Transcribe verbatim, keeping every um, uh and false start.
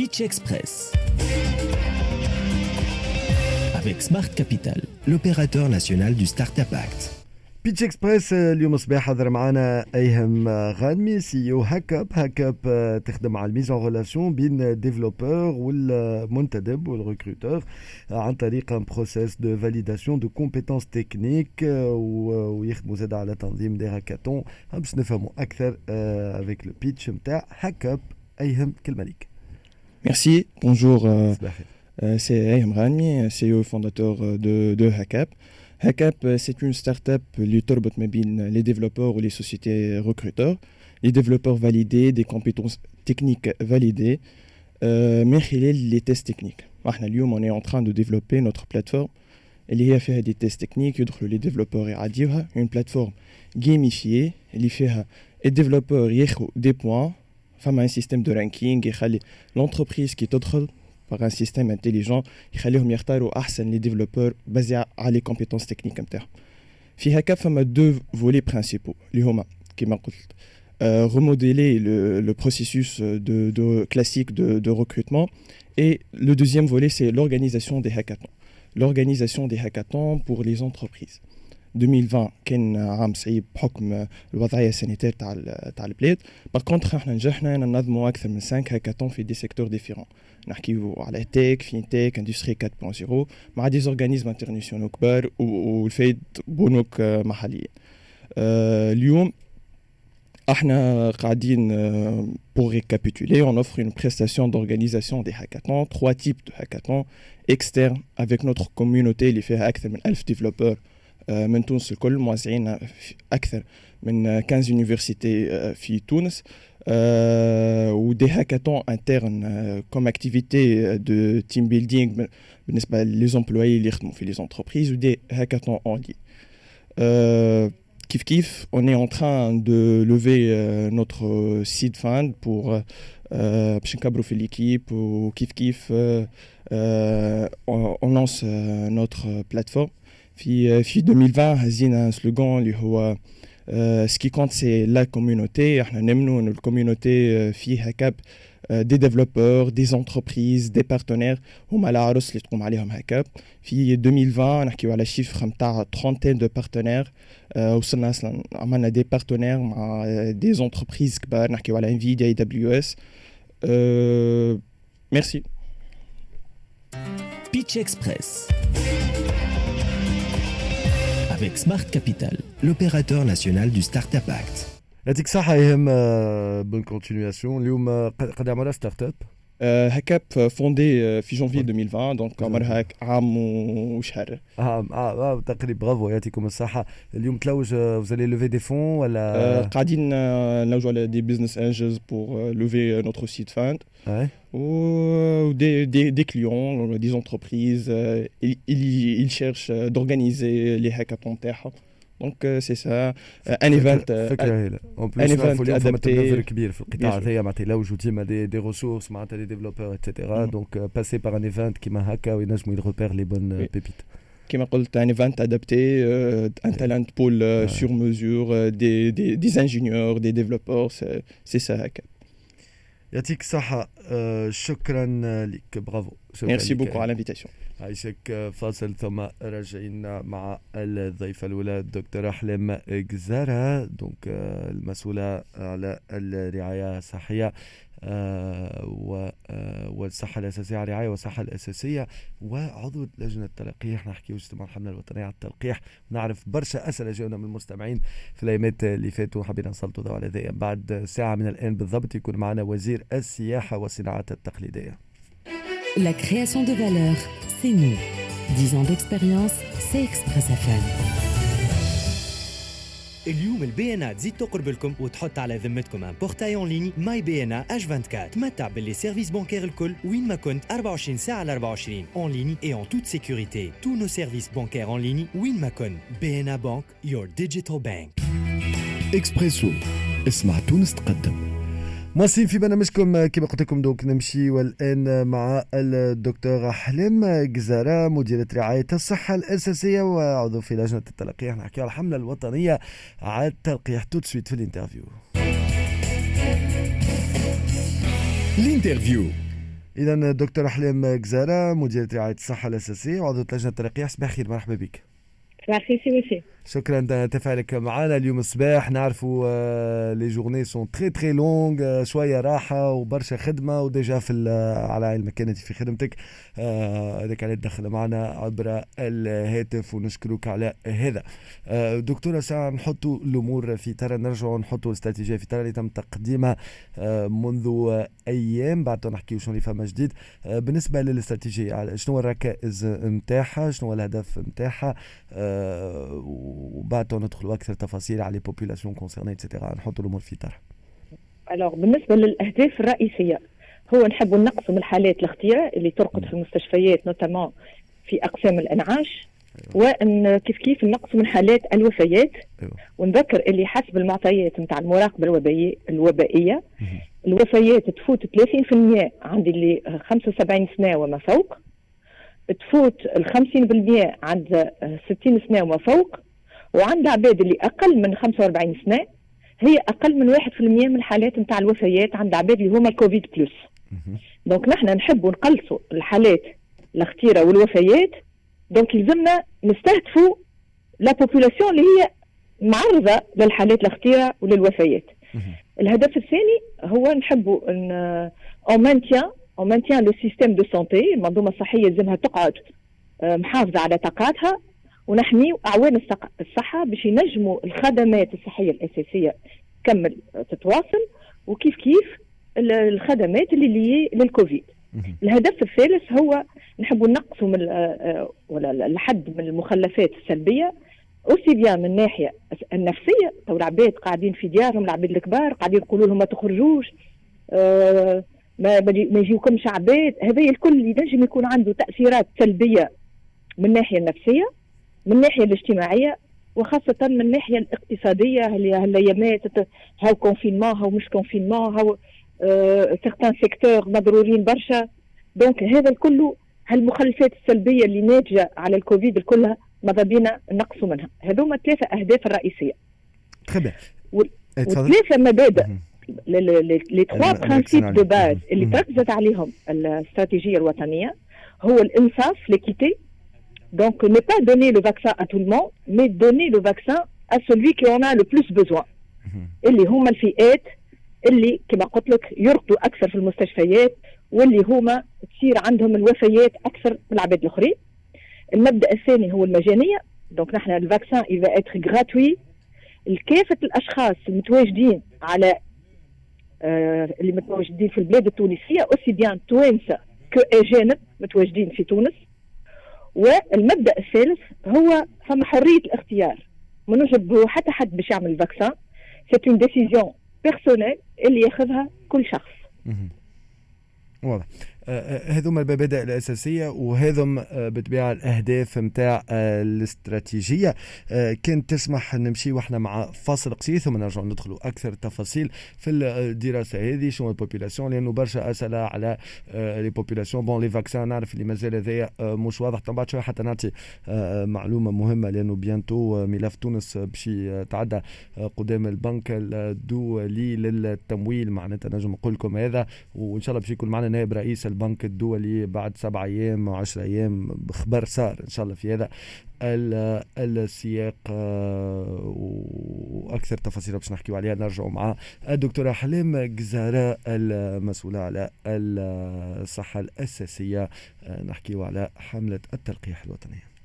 Pitch Express avec Smart Capital, l'opérateur national du Startup Act. بيتش اكسبريس اليوم الصباح حضر معنا ايهم غانمي سي او هاكاب هاكاب تخدم على الميزون ريلاسيون بين ديفلوبور والمنتدب والريكروتور عن طريق ان بروسيس دو فاليداسيون دو كومبيتونس تكنيك ويخدموا زاد على تنظيم دي هاكاطون باش نفهموا اكثر افيك لو بيتش نتاع هاكاب. ايهم كلمه ليك. Merci, bonjour, euh, euh, c'est Ayhem Rani, C E O fondateur de, de Hackap. Hackap, c'est une start-up qui tourbe les développeurs ou les sociétés recruteurs, les développeurs validés, des compétences techniques validées, euh, mais les tests techniques. Aujourd'hui, on est en train de développer notre plateforme. Elle y a fait des tests techniques, les développeurs et une plateforme gamifiée. Elle y fait les développeurs des points. Enfin, un système de ranking et l'entreprise qui est autre par un système intelligent يخليهم يختاروا أحسن les développeurs basés على les compétences techniques نتاعهم. في هاكاب فما deux volets principaux اللي هما كما قلت euh, remodeler le, le processus de, de classique de, de recrutement, et le deuxième volet c'est l'organisation des hackathons. L'organisation des hackathons pour les entreprises. deux mille vingt كان عام صعيب بحكم الوضعيه السانيتير تاع تاع البلاد. باغ كونتر احنا نجحنا ننظموا اكثر من خمسة هاكاطون في دي سيكتور ديفيرون. نحكيو على تيك فينتيك اندستري أربعة فاصلة صفر مع دي زورغانيزم انترناسيونال كبار والفايد بنوك محليين. أه اليوم احنا قاعدين pour récapituler, on offre une prestation d'organisation des hackathons, trois types de hackathons externes avec notre communauté اللي فيها اكثر من ألف développeurs من تونس الكل، موزعين أكثر من خمسطاش يونيفرسيتي في تونس، ودي هاكاطون انترن كوم اكتيفيتي دو تيم بيلدينغ بالنسبة لي زومبلويي اللي يخدموا في لي زونتربريز، ودي هاكاطون اون لين. كيف كيف on est en train de lever euh, notre seed fund pour باش نكبروا في l'équipe وكيف كيف on lance notre plateforme. في في deux mille vingt هزينا سلوغان اللي هو ce qui compte c'est la communauté. احنا نؤمنوا ان الكوميونيتي فيه هاكاب des développeurs, des entreprises, des partenaires هما العرس اللي تقوم عليهم هاكاب. في deux mille vingt نحكيو على شيفر نتاع trentaine de partenaires. وصلنا اصلا عملنا دي بارتنير مع دي entreprises كبار، نحكيو على Nvidia اي دبليو اس. ميرسي. Pitch Express avec Smart Capital, l'opérateur national du Startup Act. يعطيك الصحة ايهم. بون كونتينياسيون. اليوم قد عملها ستارت اب هاكاب فوندي في جانفي deux mille vingt، دونك عمرها عام وشهر. اه اه تقريبا. برافو، يعطيكم الصحة. اليوم تلوج وزالي لوفي دي فون ولا قاعدين نلوجوا على دي بزنس انجلز بور لوفي نوتر سيت فاند ou des, des, des clients, des entreprises, euh, ils, ils, ils cherchent d'organiser les hackathons. Donc euh, c'est ça, un event, en plus, un event adapté. كبير في القطاع هذايا معناتها لوجوا ديما دي دي ريسورس معناتها دي ديفلوبور اتسيتيرا. دونك باسي بار ان ايفنت كيما هكا وينجموا يريبير لي بون بيبيت. كما قلت un event adapté, un talent pool sur mesure, des des des ingénieurs, des développeurs, c'est c'est ça هكا. يعطيك الصحة. آه شكرا لك. برافو. ميرسي بوكو على الانفيتاسيون. عايشك فاصل ثم راجعين مع الضيفة الأولى الدكتورة أحلام جزارة، دونك آه المسؤولة على الرعاية الصحية آه والصحة الأساسية، على الرعاية والصحة الأساسية، وعضو لجنة التلقيح. نحكي اجتماع الحملة الوطنية على التلقيح. نعرف برشا أسئلة جاونا من المستمعين في الأيامات اللي فاتوا، حبينا نسلطوا ضوء على ذي. بعد ساعة من الآن بالضبط يكون معنا وزير السياحة والصناعات التقليدية. La création de valeur, c'est nous. dix ans d'expérience, c'est Express إف إم. اليوم البيانات تزيد تقرب لكم وتحط على ذمتكم ان بورتاي اون ليني ماي بيانا اش أربعة وعشرين. تمتع باللي سيرفيس بانكير الكل وين ما كنت أربعة وعشرين ساعة على أربعة وعشرين اون ليني اي اون توت سيكوريتي. تو نو سيرفيس بانكير اون ليني وين ما كنت. بيانا بانك يور ديجيتال بانك. اكسبريسو، اسمع تونس تقدم. مواصلين في برنامجكم كما قلت لكم. دوك نمشي والآن مع الدكتورة أحلام جزارة، مديرة رعاية الصحة الأساسية وعضو في لجنة التلقيح. نحكي على الحملة الوطنية على التلقيح. تو سويت في الانترفيو. الانترفيو إذا الدكتور أحلام جزارة مدير رعاية الصحة الأساسية وعضو لجنة الترقية، صباح الخير، مرحبا بك. صباح الخير سي وسام. شكرا تفاعلك معنا اليوم الصباح. نعرفوا لي جورني سون تري تري لونغ، شويه راحه وبرشا خدمه وديجا في على علمك كانت في خدمتك، هذاك على الدخل معنا عبر الهاتف ونشكرك على هذا. دكتوره ساعه نحطوا الامور في ترى، نرجعوا نحطوا الاستراتيجيه في ترى اللي تم تقديمها منذ ايام، بعد نحكيو شنو اللي فما جديد بالنسبه للاستراتيجيه، شنو الركائز نتاعها، شنو الهدف نتاعها، وبعد ندخل اكثر تفاصيل على البوبولاسيون كونسيرني ايتترا، نحط الامور في طرح. الوغ بالنسبه للاهداف الرئيسيه هو نحبوا نقصوا من حالات الاختيار اللي ترقد في المستشفيات نوتامون في اقسام الانعاش، وان كيف كيف نقصوا من حالات الوفيات. أيوة. ونذكر اللي حسب المعطيات نتاع المراقبه الوبائيه الوبائيه الوفيات تفوت ثلاثين بالمئة عند اللي خمسة وسبعين سنه وما فوق، تفوت الخمسين بالمئة عند ستين سنة وما فوق، وعند عباد اللي أقل من خمسة وأربعين سنة هي أقل من واحد في المئة من الحالات متاع الوفيات عند عباد اللي هما الكوفيد بلس. دونك نحن نحبوا نقلصوا الحالات الاختيرة والوفيات، دونك يلزمنا نستهدفوا لا بوبولاسيون اللي هي معرضة للحالات الاختيرة وللوفيات. الهدف الثاني هو نحبوا ان اون مانتيان اون مانتيان لو سيستيم دو سونتي، المنظومه الصحيه لازمها تقعد محافظه على طاقاتها، ونحميو اعوان الصحه باش ينجموا الخدمات الصحيه الاساسيه تكمل تتواصل، وكيف كيف الخدمات اللي لي للكوفيد. الهدف الثالث هو نحبوا نقصوا من ولا الحد من المخلفات السلبيه، اوسي بيان من الناحيه النفسيه، تو العباد قاعدين في ديارهم، العباد الكبار قاعدين يقولوا لهم ما تخرجوش، آه ما ما يجيوكمش عباد، هذا الكل ينجم يكون عنده تاثيرات سلبيه من الناحيه النفسيه، من الناحيه الاجتماعيه، وخاصه من الناحيه الاقتصاديه. اللي هالايامات هاو كونفينمون هاو مش كونفينمون هاو آه سيغتان سيكتور مضرورين برشا. دونك هذا الكل هالمخلفات السلبيه اللي ناتجه على الكوفيد الكلها ماذا بينا نقصوا منها. هذوما ثلاثه اهداف الرئيسيه. تري وثلاثه مبادئ لي تخوا برانسيب دو باز اللي تركزت عليهم الاستراتيجيه الوطنيه، هو الانصاف ليكيتي. دونك ne pas donner le vaccin à tout le monde mais donner le vaccin à celui qui en a le plus besoin، اللي هما الفئات اللي كما قلت لك يرقدوا اكثر في المستشفيات، واللي هما تصير عندهم الوفيات اكثر من العباد الاخرين. المبدا الثاني هو المجانيه، دونك نحن الفاكسان يفا اتر غراتوي لكافه الاشخاص المتواجدين على آه اللي متواجدين في البلاد التونسيه، اوسي بيان توانسه كو اجانب متواجدين في تونس. والمبدا الثالث هو فما حريه الاختيار، ما نجبروا حتى حد باش يعمل الفاكسان، سي اون ديسيزيون بيرسونيل اللي ياخذها كل شخص. واضح. هذوما المبادئ الأساسية وهذم بطبيعة الأهداف متاع الاستراتيجية. كان تسمح نمشي وإحنا مع فاصل قصير ثم نرجع ندخلوا أكثر تفاصيل في الدراسة هذه، شنو البوبولاسيون، لأنه برشا أسئلة على لي بوبولاسيون. بون لي فاكسان نعرف اللي مازال هذايا مش واضح، طبعا شوية حتى نعطي معلومة مهمة، لأنه بيانتو ملف تونس باش يتعدى قدام البنك الدولي للتمويل، معناتها نجم نقول لكم هذا، وإن شاء الله باش يكون معنا نائب رئيس البنك الدولي بعد سبع أيام وعشر أيام بخبر صار إن شاء الله في هذا السياق، وأكثر تفاصيل باش نحكيو عليها نرجعوا مع الدكتورة أحلام جزارة المسؤولة على الصحة الأساسية، نحكيو على حملة التلقيح الوطنية.